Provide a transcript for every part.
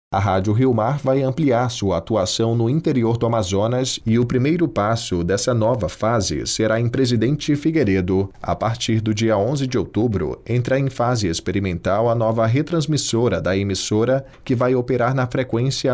A Rádio Rio Mar vai ampliar sua atuação no interior do Amazonas e o primeiro passo dessa nova fase será em Presidente Figueiredo. A partir do dia 11 de outubro, entra em fase experimental a nova retransmissora da emissora, que vai operar na frequência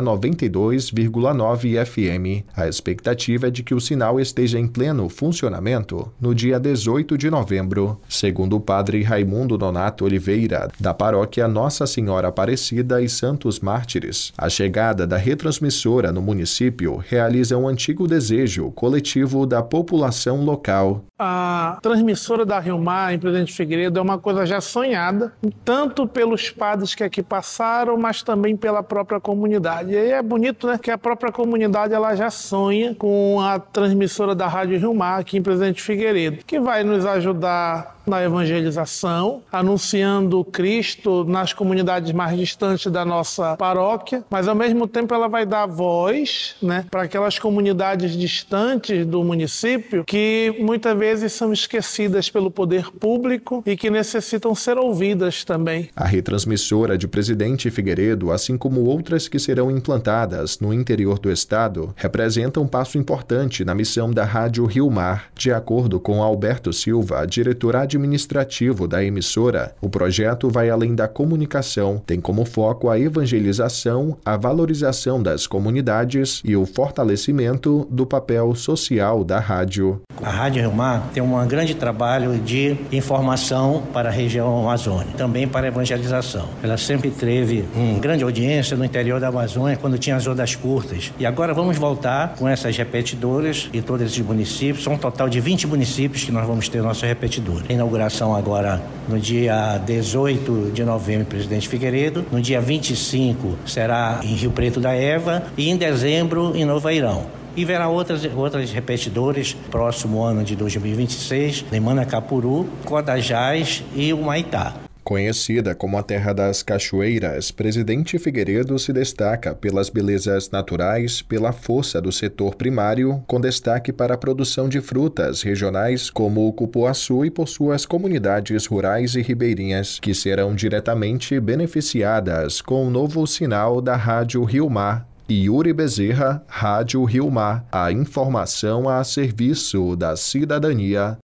92,9 FM. A expectativa é de que o sinal esteja em pleno funcionamento no dia 18 de novembro. Segundo o padre Raimundo Nonato Oliveira, da paróquia Nossa Senhora Aparecida e Santos Mártires, a chegada da retransmissora no município realiza um antigo desejo coletivo da população local. A transmissora da Rio Mar em Presidente Figueiredo é uma coisa já sonhada, tanto pelos padres que aqui passaram, mas também pela própria comunidade. E aí é bonito, né, que a própria comunidade ela já sonha com a transmissora da Rádio Rio Mar aqui em Presidente Figueiredo, que vai nos ajudar na evangelização, anunciando Cristo nas comunidades mais distantes da nossa paróquia, mas ao mesmo tempo ela vai dar voz, né, para aquelas comunidades distantes do município que muitas vezes são esquecidas pelo poder público e que necessitam ser ouvidas também. A retransmissora de Presidente Figueiredo, assim como outras que serão implantadas no interior do estado, representa um passo importante na missão da Rádio Rio Mar. De acordo com Alberto Silva, diretor administrativo da emissora, o projeto vai além da comunicação, tem como foco a evangelização, a valorização das comunidades e o fortalecimento do papel social da rádio. A Rádio Rio Mar tem um grande trabalho de informação para a região amazônica, também para a evangelização. Ela sempre teve uma grande audiência no interior da Amazônia, quando tinha as ondas curtas. E agora vamos voltar com essas repetidoras e todos esses municípios. São um total de 20 municípios que nós vamos ter nossa repetidora. A inauguração agora no dia 18 de novembro em Presidente Figueiredo, no dia 25 será em Rio Preto da Eva e em dezembro em Nova Irão. E verá outras repetidores próximo ano de 2026, em Manacapuru, Codajás e Humaitá. Conhecida como a terra das cachoeiras, Presidente Figueiredo se destaca pelas belezas naturais, pela força do setor primário, com destaque para a produção de frutas regionais como o cupuaçu e por suas comunidades rurais e ribeirinhas, que serão diretamente beneficiadas com o novo sinal da Rádio Rio Mar. Yuri Bezerra, Rádio Rio Mar, a informação a serviço da cidadania.